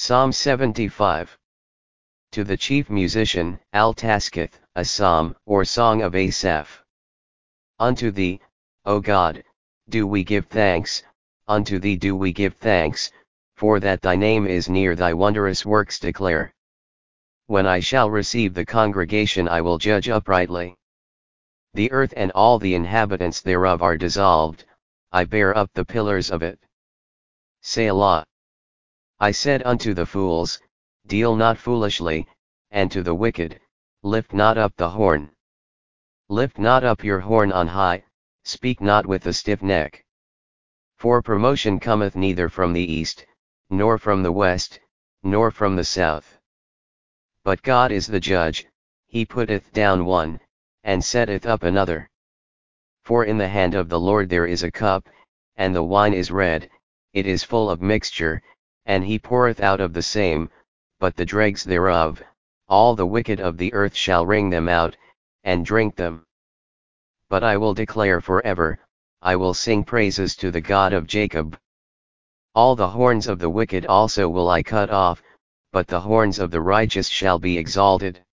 Psalm 75. To the chief musician, Al-Taskith, a psalm, or song of Asaph. Unto thee, O God, do we give thanks, unto thee do we give thanks, for that thy name is near, thy wondrous works declare. When I shall receive the congregation I will judge uprightly. The earth and all the inhabitants thereof are dissolved, I bear up the pillars of it. Selah. I said unto the fools, deal not foolishly, and to the wicked, lift not up the horn. Lift not up your horn on high, speak not with a stiff neck. For promotion cometh neither from the east, nor from the west, nor from the south. But God is the judge, he putteth down one, and setteth up another. For in the hand of the Lord there is a cup, and the wine is red, it is full of mixture, and he poureth out of the same, but the dregs thereof, all the wicked of the earth shall wring them out, and drink them. But I will declare forever, I will sing praises to the God of Jacob. All the horns of the wicked also will I cut off, but the horns of the righteous shall be exalted.